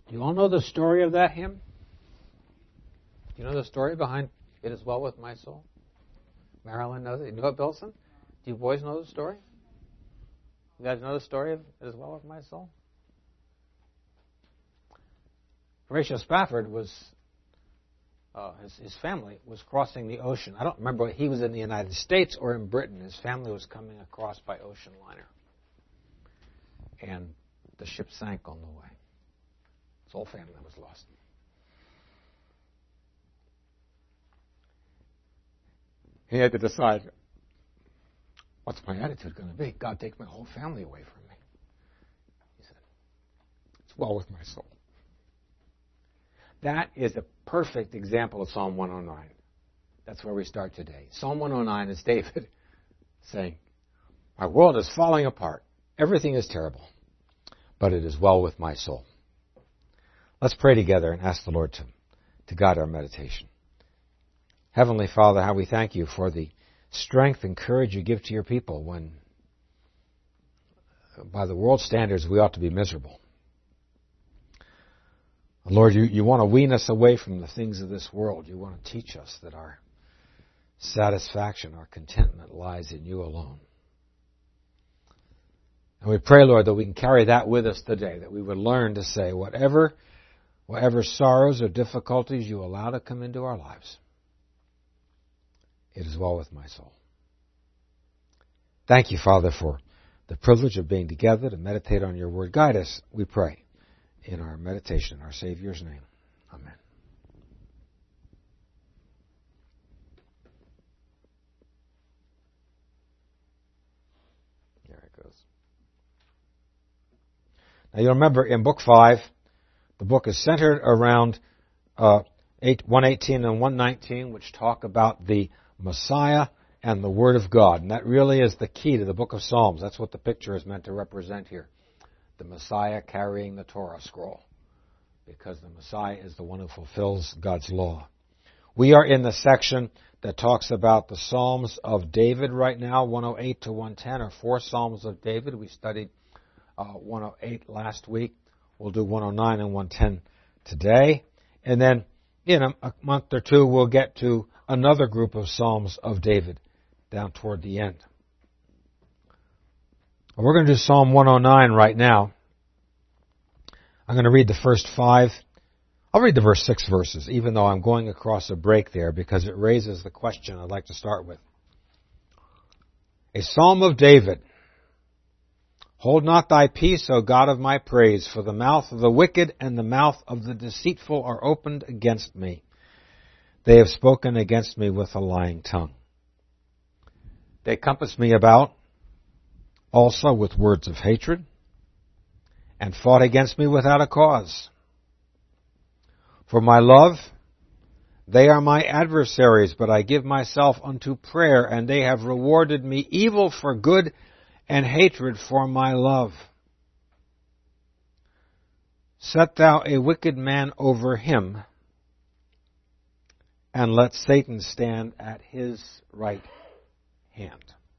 You all know the story of that hymn? You know the story behind It Is Well With My Soul? Marilyn knows it. You know it, Bilson? Do you boys know the story? You guys know the story of It Is Well With My Soul? Horatio Spafford was, his family was crossing the ocean. I don't remember if he was in the United States or in Britain. His family was coming across by ocean liner. And the ship sank on the way. His whole family was lost. He had to decide, what's my attitude going to be? God, take my whole family away from me. He said, it's well with my soul. That is a perfect example of Psalm 109. That's where we start today. Psalm 109 is David saying, my world is falling apart. Everything is terrible, but it is well with my soul. Let's pray together and ask the Lord to guide our meditation. Heavenly Father, how we thank you for the strength and courage you give to your people when, by the world standards, we ought to be miserable. Lord, you want to wean us away from the things of this world. You want to teach us that our satisfaction, our contentment lies in you alone. And we pray, Lord, that we can carry that with us today, that we would learn to say, whatever sorrows or difficulties you allow to come into our lives, it is well with my soul. Thank you, Father, for the privilege of being together to meditate on your word. Guide us, we pray, in our meditation, in our Savior's name. Amen. There it goes. Now you'll remember in Book 5, the book is centered around 118 and 119, which talk about the Messiah and the Word of God. And that really is the key to the book of Psalms. That's what the picture is meant to represent here. The Messiah carrying the Torah scroll. Because the Messiah is the one who fulfills God's law. We are in the section that talks about the Psalms of David right now. 108 to 110 are 4 Psalms of David. We studied 108 last week. We'll do 109 and 110 today. And then in a month or two, we'll get to another group of Psalms of David down toward the end. We're going to do Psalm 109 right now. I'm going to read the first 5. I'll read the first 6 verses, even though I'm going across a break there because it raises the question I'd like to start with. A Psalm of David. Hold not thy peace, O God of my praise, for the mouth of the wicked and the mouth of the deceitful are opened against me. They have spoken against me with a lying tongue. They compass me about also with words of hatred, and fought against me without a cause. For my love, they are my adversaries, but I give myself unto prayer, and they have rewarded me evil for good and hatred for my love. Set thou a wicked man over him, and let Satan stand at his right hand.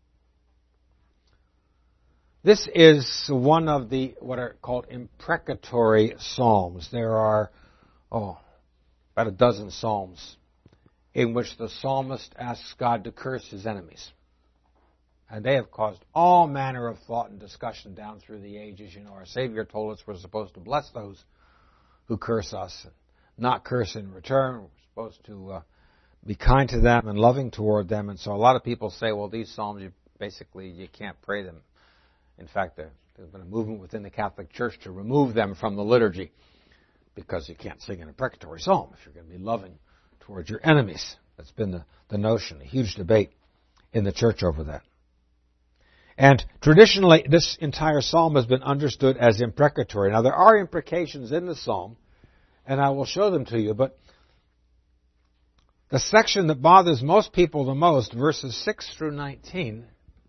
This is one of the what are called imprecatory psalms. There are about a dozen psalms in which the psalmist asks God to curse his enemies. And they have caused all manner of thought and discussion down through the ages. You know, our Savior told us we're supposed to bless those who curse us and not curse in return. We're supposed to be kind to them and loving toward them. And so a lot of people say, well, these psalms, you can't pray them. In fact, there's been a movement within the Catholic Church to remove them from the liturgy because you can't sing an imprecatory psalm if you're going to be loving towards your enemies. That's been the notion, a huge debate in the church over that. And traditionally, this entire psalm has been understood as imprecatory. Now, there are imprecations in the psalm, and I will show them to you, but the section that bothers most people the most, verses 6 through 19,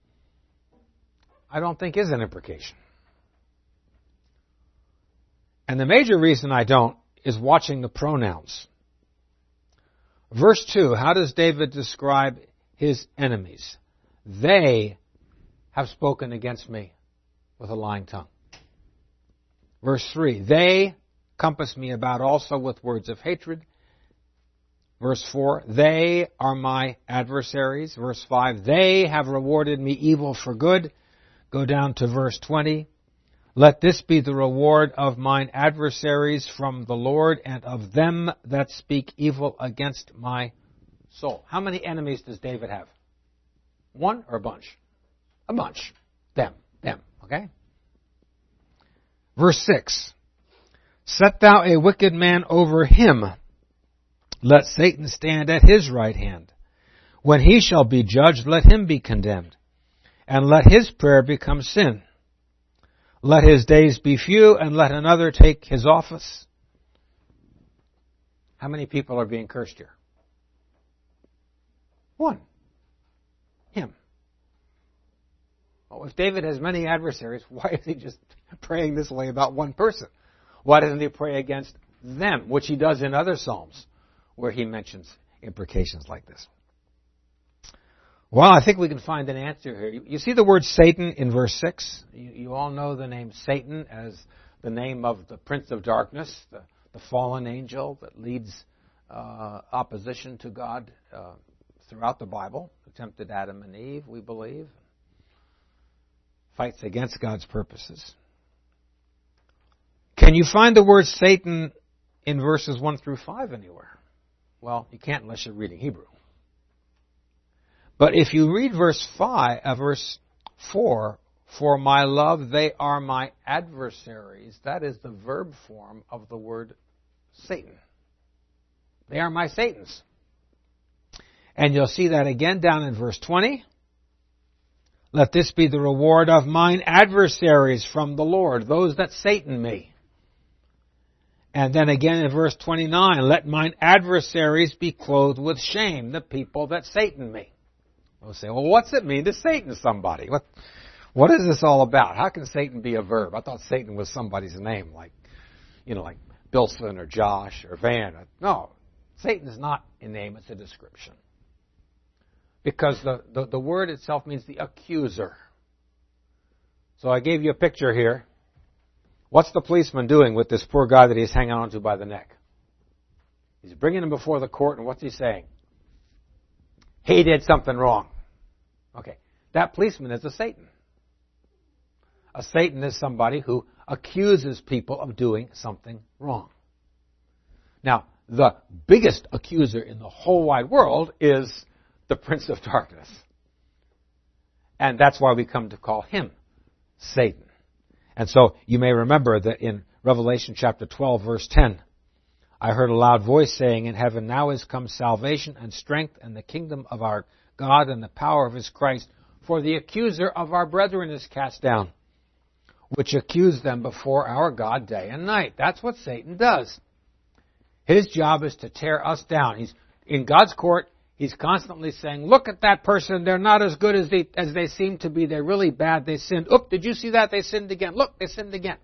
I don't think is an imprecation. And the major reason I don't is watching the pronouns. Verse 2, how does David describe his enemies? They have spoken against me with a lying tongue. Verse 3, they compass me about also with words of hatred. Verse 4, they are my adversaries. Verse 5, they have rewarded me evil for good. Go down to verse 20. Let this be the reward of mine adversaries from the Lord and of them that speak evil against my soul. How many enemies does David have? One or a bunch? A bunch. Them. Okay? Verse 6. Set thou a wicked man over him. Let Satan stand at his right hand. When he shall be judged, let him be condemned. And let his prayer become sin. Let his days be few, and let another take his office. How many people are being cursed here? One. Him. Well, if David has many adversaries, why is he just praying this way about one person? Why doesn't he pray against them, which he does in other Psalms, where he mentions imprecations like this? Well, I think we can find an answer here. You see the word Satan in verse 6? You all know the name Satan as the name of the prince of darkness, the fallen angel that leads opposition to God throughout the Bible, tempted Adam and Eve, we believe, fights against God's purposes. Can you find the word Satan in verses 1 through 5 anywhere? Well, you can't unless you're reading Hebrew. But if you read verse 4, for my love they are my adversaries, that is the verb form of the word Satan. They are my Satans. And you'll see that again down in verse 20. Let this be the reward of mine adversaries from the Lord, those that Satan me. And then again in verse 29, let mine adversaries be clothed with shame, the people that Satan me. We'll say, well, what's it mean to Satan somebody? What is this all about? How can Satan be a verb? I thought Satan was somebody's name, like Bilson or Josh or Van. No, Satan is not a name, it's a description. Because the word itself means the accuser. So I gave you a picture here. What's the policeman doing with this poor guy that he's hanging onto by the neck? He's bringing him before the court, and what's he saying? He did something wrong. Okay, that policeman is a Satan. A Satan is somebody who accuses people of doing something wrong. Now, the biggest accuser in the whole wide world is the Prince of Darkness. And that's why we come to call him Satan. And so you may remember that in Revelation chapter 12, verse 10, I heard a loud voice saying in heaven, now is come salvation and strength and the kingdom of our God and the power of his Christ, for the accuser of our brethren is cast down, which accused them before our God day and night. That's what Satan does. His job is to tear us down. He's in God's court. He's constantly saying, look at that person. They're not as good as they seem to be. They're really bad. They sinned. Oop, did you see that? They sinned again. Look, they sinned again.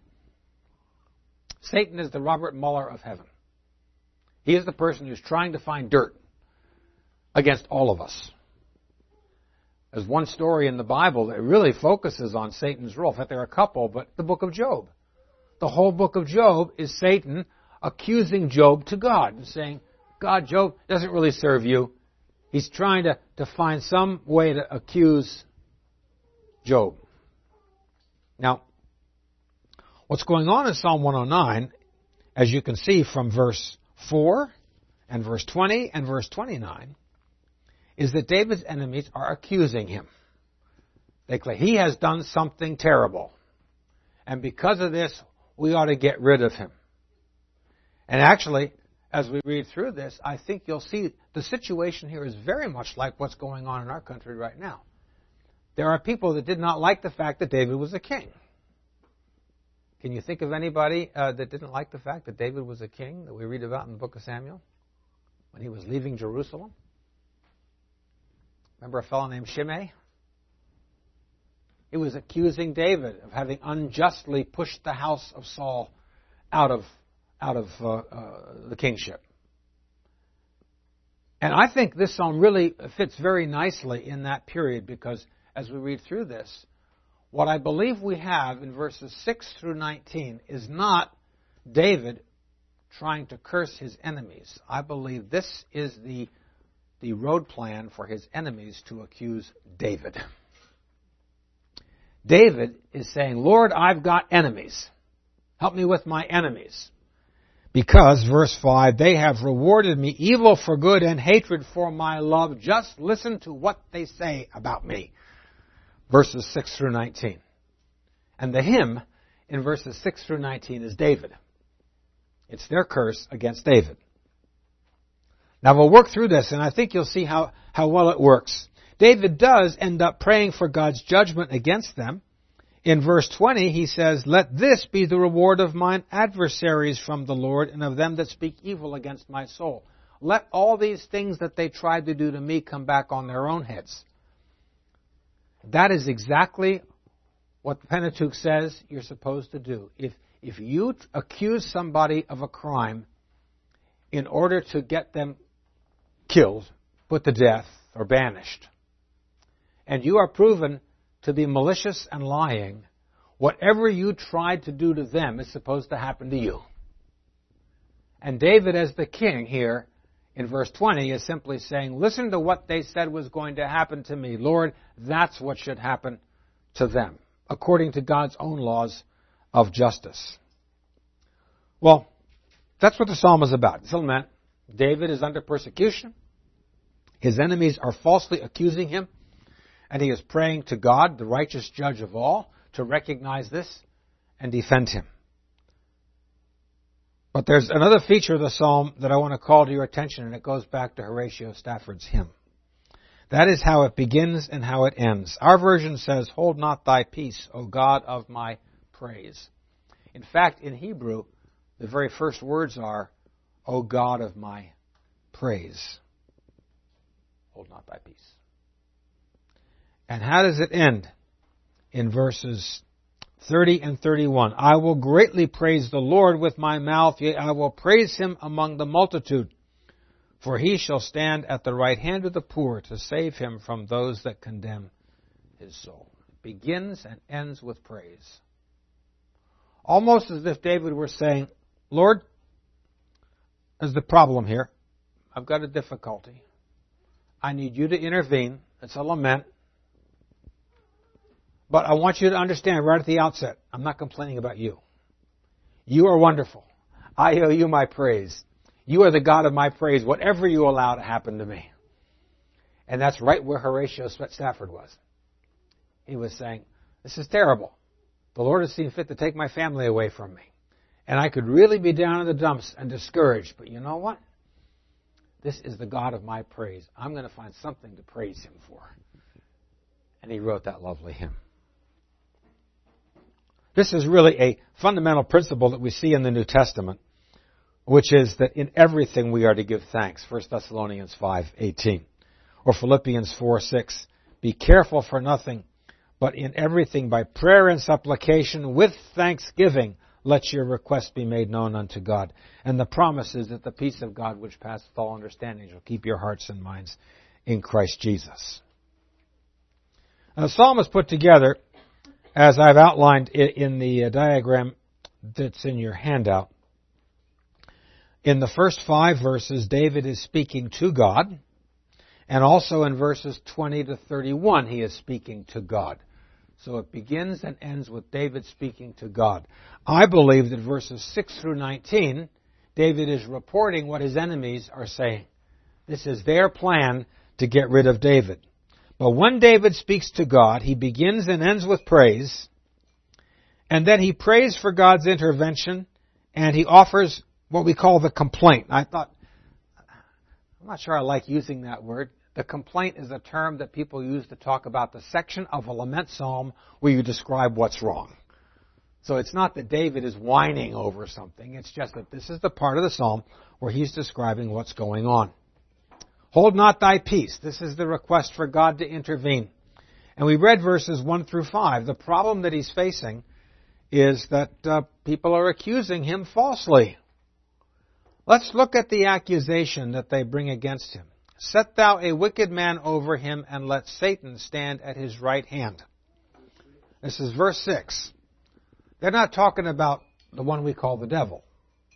Satan is the Robert Mueller of heaven. He is the person who's trying to find dirt against all of us. There's one story in the Bible that really focuses on Satan's role. In fact, there are a couple, but the book of Job. The whole book of Job is Satan accusing Job to God and saying, God, Job doesn't really serve you. He's trying to find some way to accuse Job. Now, what's going on in Psalm 109, as you can see from verse 4 and verse 20 and verse 29, is that David's enemies are accusing him. They claim he has done something terrible. And because of this, we ought to get rid of him. And actually, as we read through this, I think you'll see the situation here is very much like what's going on in our country right now. There are people that did not like the fact that David was a king. Can you think of anybody that didn't like the fact that David was a king that we read about in the book of Samuel when he was leaving Jerusalem? Remember a fellow named Shimei? He was accusing David of having unjustly pushed the house of Saul out of the kingship. And I think this psalm really fits very nicely in that period because as we read through this, what I believe we have in verses 6 through 19 is not David trying to curse his enemies. I believe this is the road plan for his enemies to accuse David. David is saying, Lord, I've got enemies. Help me with my enemies. Because, verse 5, they have rewarded me evil for good and hatred for my love. Just listen to what they say about me. Verses 6 through 19. And the hymn in verses 6 through 19 is David. It's their curse against David. Now we'll work through this, and I think you'll see how well it works. David does end up praying for God's judgment against them. In verse 20, he says, let this be the reward of mine adversaries from the Lord and of them that speak evil against my soul. Let all these things that they tried to do to me come back on their own heads. That is exactly what the Pentateuch says you're supposed to do. If you accuse somebody of a crime in order to get them killed, put to death, or banished, and you are proven to be malicious and lying, whatever you tried to do to them is supposed to happen to you. And David, as the king here in verse 20, is simply saying, listen to what they said was going to happen to me. Lord, that's what should happen to them, according to God's own laws of justice. Well, that's what the psalm is about. It's a lament. David is under persecution. His enemies are falsely accusing him. And he is praying to God, the righteous judge of all, to recognize this and defend him. But there's another feature of the psalm that I want to call to your attention, and it goes back to Horatio Stafford's hymn. That is how it begins and how it ends. Our version says, hold not thy peace, O God of my praise. In fact, in Hebrew, the very first words are, O God of my praise. Hold not thy peace. And how does it end? In verses 30 and 31. I will greatly praise the Lord with my mouth, yea, I will praise him among the multitude. For he shall stand at the right hand of the poor to save him from those that condemn his soul. It begins and ends with praise. Almost as if David were saying, Lord, there's the problem here. I've got a difficulty. I need you to intervene. It's a lament. But I want you to understand right at the outset, I'm not complaining about you. You are wonderful. I owe you my praise. You are the God of my praise, whatever you allow to happen to me. And that's right where Horatio Stafford was. He was saying, this is terrible. The Lord has seen fit to take my family away from me. And I could really be down in the dumps and discouraged. But you know what? This is the God of my praise. I'm going to find something to praise him for. And he wrote that lovely hymn. This is really a fundamental principle that we see in the New Testament, which is that in everything we are to give thanks. 1 Thessalonians 5:18. Or Philippians 4:6. Be careful for nothing, but in everything by prayer and supplication with thanksgiving let your requests be made known unto God. And the promise is that the peace of God which passeth all understanding shall keep your hearts and minds in Christ Jesus. Now, the psalm is put together, as I've outlined in the diagram that's in your handout. In the first 5 verses, David is speaking to God. And also in verses 20 to 31, he is speaking to God. So it begins and ends with David speaking to God. I believe that verses 6 through 19, David is reporting what his enemies are saying. This is their plan to get rid of David. But when David speaks to God, he begins and ends with praise, and then he prays for God's intervention, and he offers what we call the complaint. I'm not sure I like using that word. The complaint is a term that people use to talk about the section of a lament psalm where you describe what's wrong. So it's not that David is whining over something. It's just that this is the part of the psalm where he's describing what's going on. Hold not thy peace. This is the request for God to intervene. And we read verses 1 through 5. The problem that he's facing is that people are accusing him falsely. Let's look at the accusation that they bring against him. Set thou a wicked man over him, and let Satan stand at his right hand. This is verse 6. They're not talking about the one we call the devil.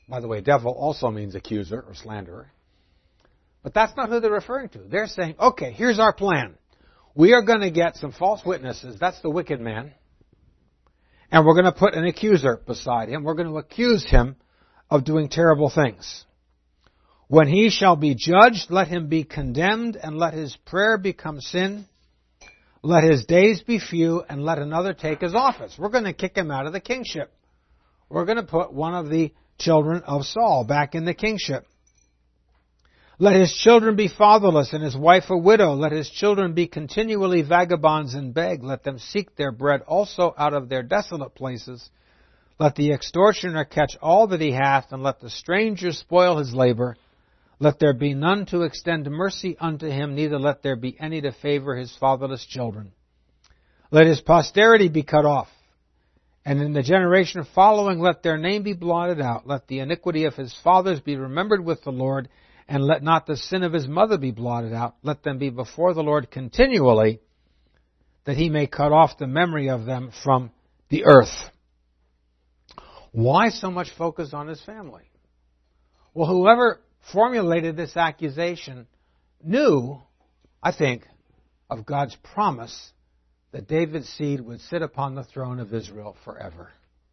By the way, devil also means accuser or slanderer. But that's not who they're referring to. They're saying, okay, here's our plan. We are going to get some false witnesses. That's the wicked man. And we're going to put an accuser beside him. We're going to accuse him of doing terrible things. When he shall be judged, let him be condemned, and let his prayer become sin. Let his days be few, and let another take his office. We're going to kick him out of the kingship. We're going to put one of the children of Saul back in the kingship. Let his children be fatherless, and his wife a widow. Let his children be continually vagabonds and beg. Let them seek their bread also out of their desolate places. Let the extortioner catch all that he hath, and let the stranger spoil his labor. Let there be none to extend mercy unto him, neither let there be any to favor his fatherless children. Let his posterity be cut off, and in the generation following let their name be blotted out. Let the iniquity of his fathers be remembered with the Lord, and let not the sin of his mother be blotted out. Let them be before the Lord continually, that he may cut off the memory of them from the earth. Why so much focus on his family? Well, whoever formulated this accusation knew, I think, of God's promise that David's seed would sit upon the throne of Israel forever.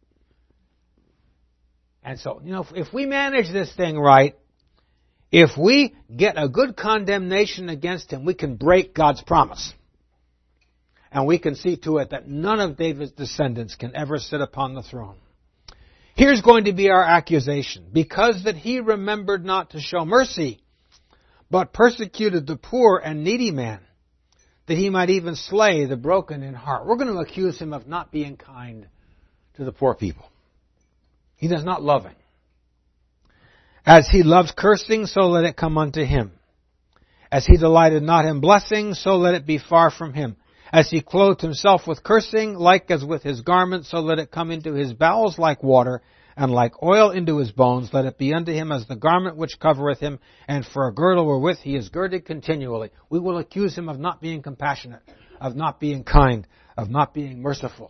And so, if we manage this thing right, if we get a good condemnation against him, we can break God's promise. And we can see to it that none of David's descendants can ever sit upon the throne. Here's going to be our accusation. Because that he remembered not to show mercy, but persecuted the poor and needy man, that he might even slay the broken in heart. We're going to accuse him of not being kind to the poor people. He does not love him. As he loves cursing, so let it come unto him. As he delighted not in blessing, so let it be far from him. As he clothed himself with cursing, like as with his garment, so let it come into his bowels like water, and like oil into his bones. Let it be unto him as the garment which covereth him, and for a girdle wherewith he is girded continually. We will accuse him of not being compassionate, of not being kind, of not being merciful.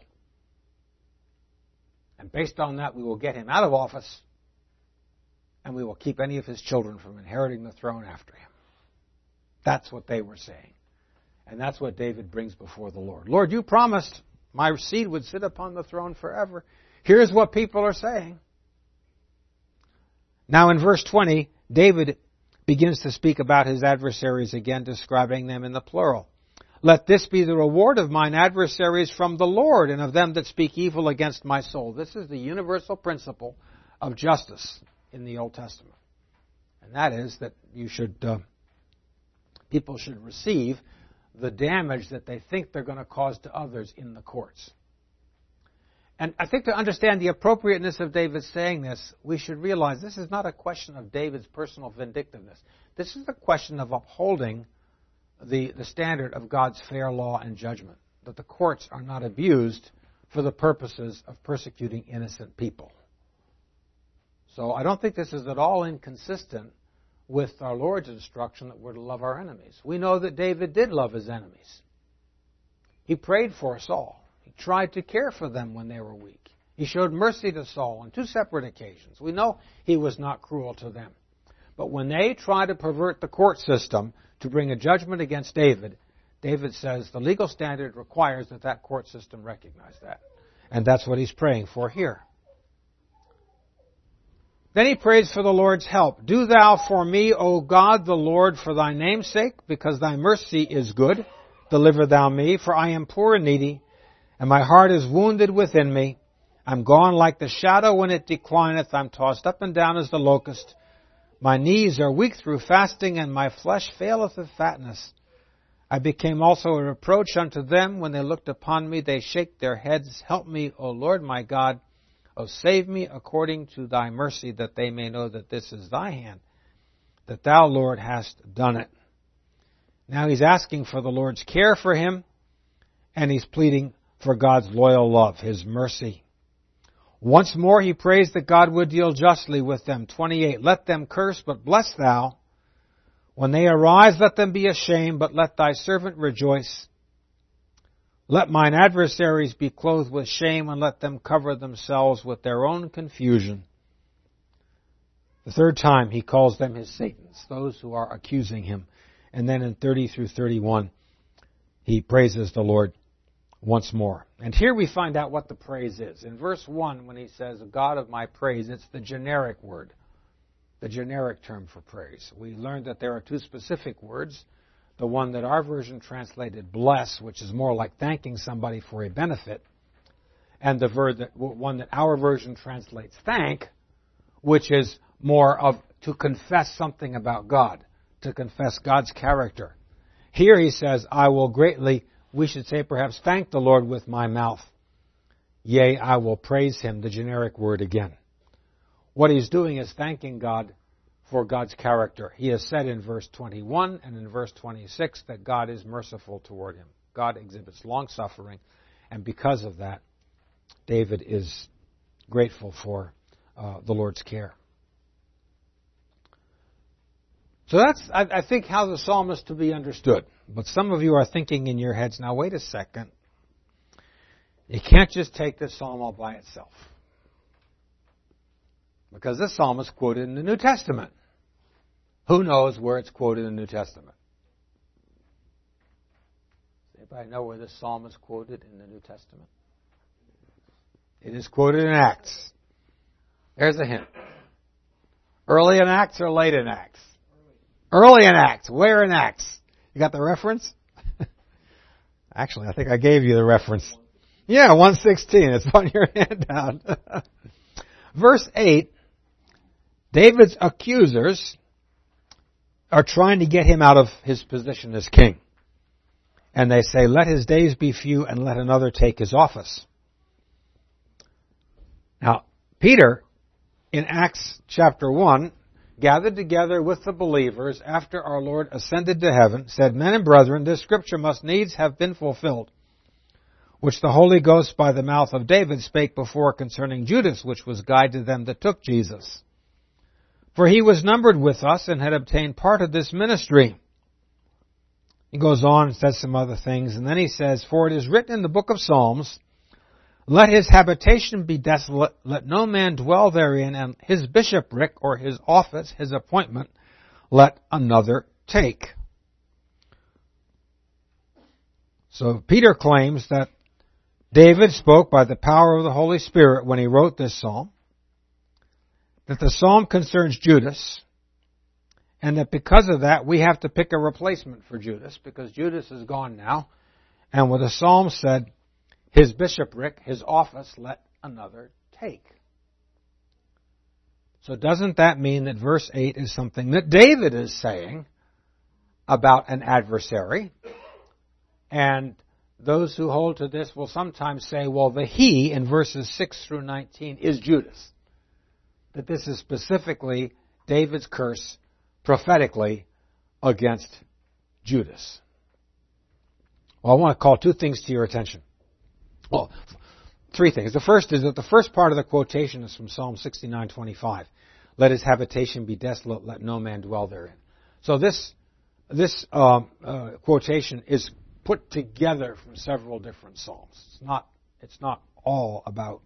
And based on that, we will get him out of office, and we will keep any of his children from inheriting the throne after him. That's what they were saying. And that's what David brings before the Lord. Lord, you promised my seed would sit upon the throne forever. Here's what people are saying. Now in verse 20, David begins to speak about his adversaries again, describing them in the plural. Let this be the reward of mine adversaries from the Lord, and of them that speak evil against my soul. This is the universal principle of justice in the Old Testament. And that is that people should receive the damage that they think they're going to cause to others in the courts. And I think to understand the appropriateness of David saying this, we should realize this is not a question of David's personal vindictiveness. This is a question of upholding the standard of God's fair law and judgment, that the courts are not abused for the purposes of persecuting innocent people. So I don't think this is at all inconsistent with our Lord's instruction that we're to love our enemies. We know that David did love his enemies. He prayed for Saul. He tried to care for them when they were weak. He showed mercy to Saul on 2 separate occasions. We know he was not cruel to them. But when they try to pervert the court system to bring a judgment against David, David says the legal standard requires that that court system recognize that. And that's what he's praying for here. Then he prays for the Lord's help. Do thou for me, O God, the Lord, for thy name's sake, because thy mercy is good. Deliver thou me, for I am poor and needy, and my heart is wounded within me. I'm gone like the shadow when it declineth. I'm tossed up and down as the locust. My knees are weak through fasting, and my flesh faileth of fatness. I became also a reproach unto them. When they looked upon me, they shake their heads. Help me, O Lord my God. O save me according to thy mercy, that they may know that this is thy hand, that thou, Lord, hast done it. Now he's asking for the Lord's care for him, and he's pleading for God's loyal love, his mercy. Once more he prays that God would deal justly with them. 28, let them curse, but bless thou. When they arise, let them be ashamed, but let thy servant rejoice. Let mine adversaries be clothed with shame, and let them cover themselves with their own confusion. The third time he calls them his Satans, those who are accusing him. And then in 30 through 31, he praises the Lord once more. And here we find out what the praise is. In verse 1, when he says, God of my praise, it's the generic word, the generic term for praise. We learned that there are two specific words. The one that our version translated bless, which is more like thanking somebody for a benefit, and the one that our version translates thank, which is more of to confess something about God, to confess God's character. Here he says, I will greatly, we should say perhaps, thank the Lord with my mouth. Yea, I will praise him, the generic word again. What he's doing is thanking God for God's character. He has said in verse 21 and in verse 26 that God is merciful toward him. God exhibits long-suffering, and because of that, David is grateful for the Lord's care. So that's, I think, how the psalm is to be understood. But some of you are thinking in your heads, now wait a second. You can't just take this psalm all by itself. Because this psalm is quoted in the New Testament. Who knows where it's quoted in the New Testament? Does anybody know where this psalm is quoted in the New Testament? It is quoted in Acts. There's a hint. Early in Acts or late in Acts? Early in Acts. Where in Acts? You got the reference? Actually, I think I gave you the reference. Yeah, 116. It's on your handout. Verse 8, David's accusers are trying to get him out of his position as king. And they say, let his days be few and let another take his office. Now, Peter, in Acts chapter 1, gathered together with the believers after our Lord ascended to heaven, said, Men and brethren, this scripture must needs have been fulfilled, which the Holy Ghost by the mouth of David spake before concerning Judas, which was guide to them that took Jesus. For he was numbered with us and had obtained part of this ministry. He goes on and says some other things, and then he says, For it is written in the book of Psalms, Let his habitation be desolate, let no man dwell therein, and his bishopric, or his office, his appointment, let another take. So Peter claims that David spoke by the power of the Holy Spirit when he wrote this psalm, that the psalm concerns Judas, and that because of that we have to pick a replacement for Judas, because Judas is gone now, and what the psalm said, his bishopric, his office, let another take. So doesn't that mean that verse 8 is something that David is saying about an adversary? And those who hold to this will sometimes say, well, the he in verses 6 through 19 is Judas. That this is specifically David's curse prophetically against Judas. Well, I want to call two things to your attention. Well, three things. The first is that the first part of the quotation is from Psalm 69:25. Let his habitation be desolate, let no man dwell therein. So this quotation is put together from several different psalms. It's not all about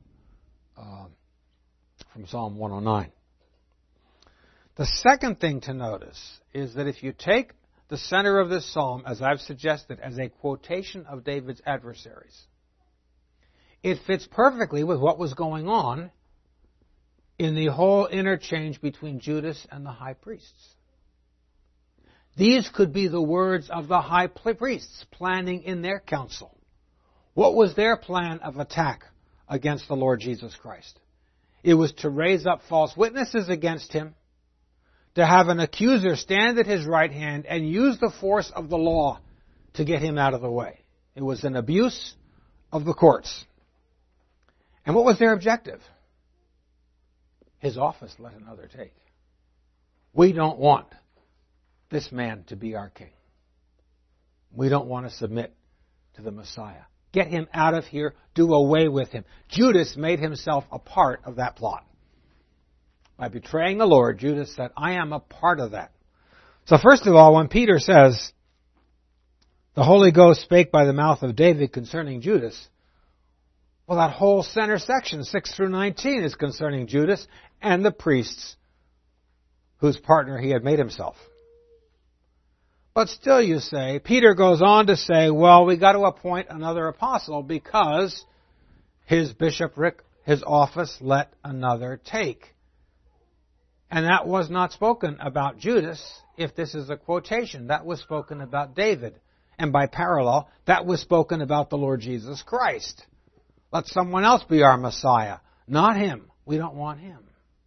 from Psalm 109. The second thing to notice is that if you take the center of this psalm, as I've suggested, as a quotation of David's adversaries, it fits perfectly with what was going on in the whole interchange between Judas and the high priests. These could be the words of the high priests planning in their council. What was their plan of attack against the Lord Jesus Christ? It was to raise up false witnesses against him, to have an accuser stand at his right hand and use the force of the law to get him out of the way. It was an abuse of the courts. And what was their objective? His office let another take. We don't want this man to be our king. We don't want to submit to the Messiah. Get him out of here. Do away with him. Judas made himself a part of that plot. By betraying the Lord, Judas said, I am a part of that. So first of all, when Peter says, the Holy Ghost spake by the mouth of David concerning Judas, well, that whole center section, 6 through 19, is concerning Judas and the priests whose partner he had made himself. But still, you say, Peter goes on to say, well, we got to appoint another apostle because his bishopric, his office, let another take. And that was not spoken about Judas, if this is a quotation. That was spoken about David. And by parallel, that was spoken about the Lord Jesus Christ. Let someone else be our Messiah, not him. We don't want him.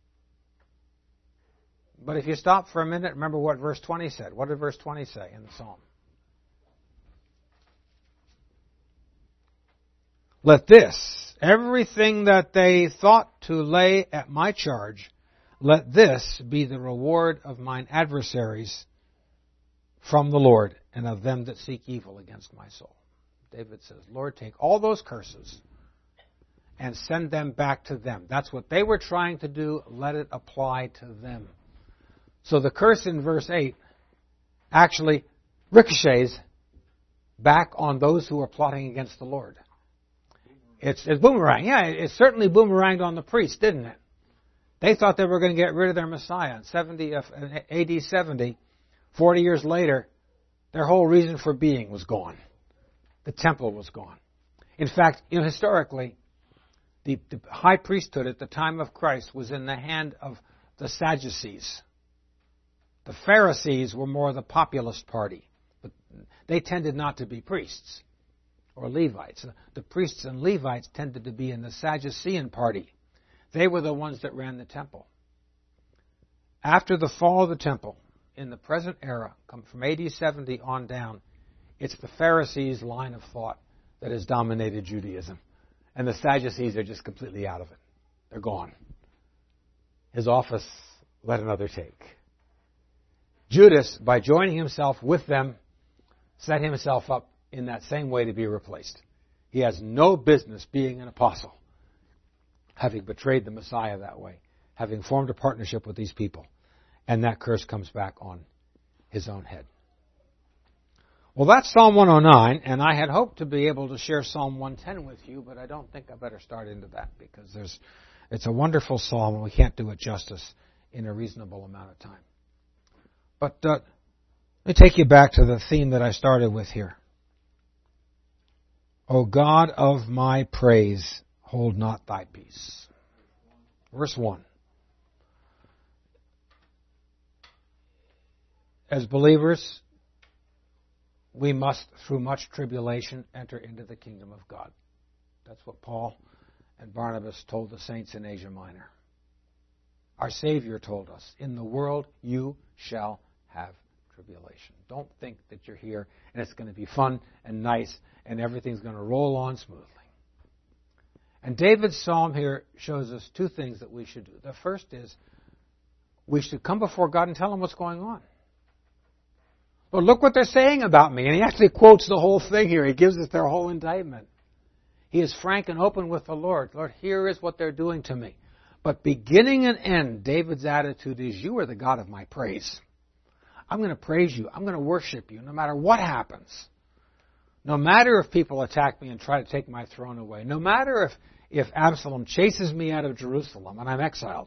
But if you stop for a minute, remember what verse 20 said. What did verse 20 say in the psalm? Let this, everything that they thought to lay at my charge, let this be the reward of mine adversaries from the Lord and of them that seek evil against my soul. David says, Lord, take all those curses and send them back to them. That's what they were trying to do. Let it apply to them. So the curse in verse 8 actually ricochets back on those who are plotting against the Lord. It's boomerang. Yeah, it certainly boomeranged on the priests, didn't it? They thought they were going to get rid of their Messiah. In AD 70, 40 years later, their whole reason for being was gone. The temple was gone. In fact, historically, the high priesthood at the time of Christ was in the hand of the Sadducees. The Pharisees were more the populist party. But they tended not to be priests or Levites. The priests and Levites tended to be in the Sadducean party. They were the ones that ran the temple. After the fall of the temple, in the present era, come from AD 70 on down, it's the Pharisees' line of thought that has dominated Judaism. And the Sadducees are just completely out of it. They're gone. His office, let another take. Judas, by joining himself with them, set himself up in that same way to be replaced. He has no business being an apostle, having betrayed the Messiah that way, having formed a partnership with these people. And that curse comes back on his own head. Well, that's Psalm 109, and I had hoped to be able to share Psalm 110 with you, but I don't think I better start into that because it's a wonderful psalm and we can't do it justice in a reasonable amount of time. But let me take you back to the theme that I started with here. O God of my praise, hold not thy peace. Verse 1. As believers, we must, through much tribulation, enter into the kingdom of God. That's what Paul and Barnabas told the saints in Asia Minor. Our Savior told us, in the world you shall have tribulation. Don't think that you're here and it's going to be fun and nice and everything's going to roll on smoothly. And David's psalm here shows us two things that we should do. The first is we should come before God and tell Him what's going on. Lord, look what they're saying about me. And he actually quotes the whole thing here. He gives us their whole indictment. He is frank and open with the Lord. Lord, here is what they're doing to me. But beginning and end, David's attitude is, you are the God of my praise. I'm going to praise you. I'm going to worship you no matter what happens. No matter if people attack me and try to take my throne away. No matter if Absalom chases me out of Jerusalem and I'm exiled.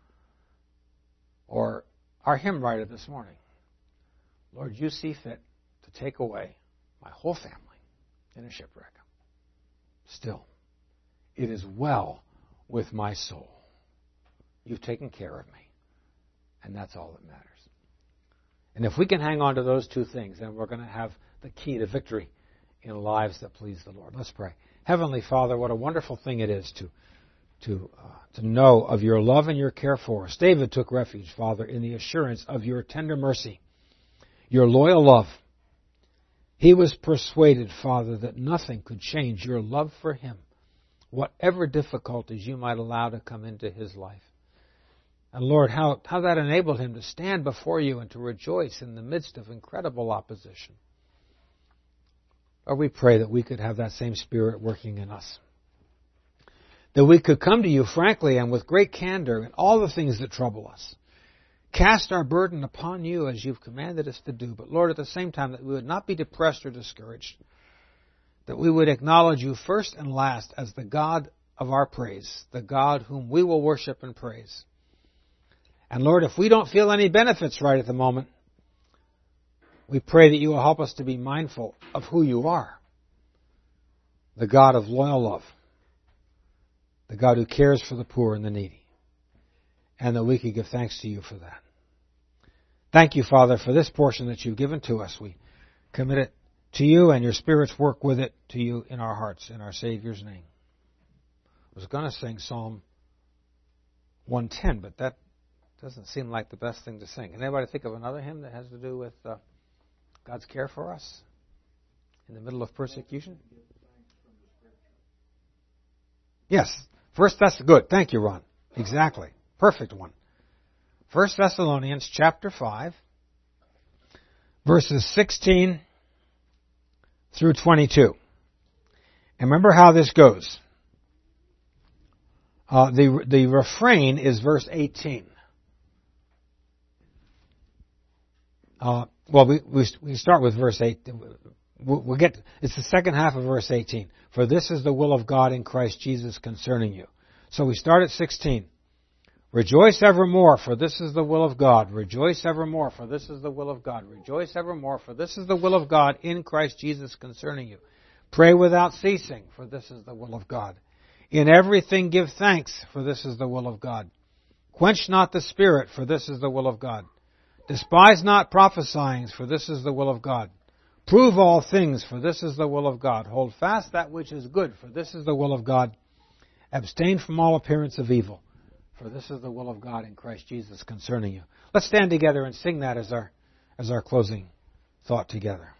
Or our hymn writer this morning. Lord, you see fit to take away my whole family in a shipwreck. Still, it is well with my soul. You've taken care of me. And that's all that matters. And if we can hang on to those two things, then we're going to have the key to victory in lives that please the Lord. Let's pray. Heavenly Father, what a wonderful thing it is to know of your love and your care for us. David took refuge, Father, in the assurance of your tender mercy, your loyal love. He was persuaded, Father, that nothing could change your love for him, whatever difficulties you might allow to come into his life. And Lord, how that enabled him to stand before you and to rejoice in the midst of incredible opposition. Lord, we pray that we could have that same spirit working in us. That we could come to you frankly and with great candor in all the things that trouble us. Cast our burden upon you as you've commanded us to do. But Lord, at the same time, that we would not be depressed or discouraged. That we would acknowledge you first and last as the God of our praise. The God whom we will worship and praise. And Lord, if we don't feel any benefits right at the moment, we pray that you will help us to be mindful of who you are. The God of loyal love. The God who cares for the poor and the needy. And that we could give thanks to you for that. Thank you, Father, for this portion that you've given to us. We commit it to you and your Spirit's work with it to you in our hearts, in our Savior's name. I was going to sing Psalm 110, but that doesn't seem like the best thing to sing. Can anybody think of another hymn that has to do with God's care for us in the middle of persecution? Yes. First, that's good. Thank you, Ron. Exactly. Perfect one. 1 Thessalonians chapter 5, verses 16 through 22. And remember how this goes. The refrain is verse 18. We start with verse 8. We'll get, it's the second half of verse 18. For this is the will of God in Christ Jesus concerning you. So we start at 16. Rejoice evermore, for this is the will of God. Rejoice evermore, for this is the will of God. Rejoice evermore, for this is the will of God in Christ Jesus concerning you. Pray without ceasing, for this is the will of God. In everything give thanks, for this is the will of God. Quench not the Spirit, for this is the will of God. Despise not prophesying, for this is the will of God. Prove all things, for this is the will of God. Hold fast that which is good, for this is the will of God. Abstain from all appearance of evil, for this is the will of God in Christ Jesus concerning you. Let's stand together and sing that as our closing thought together.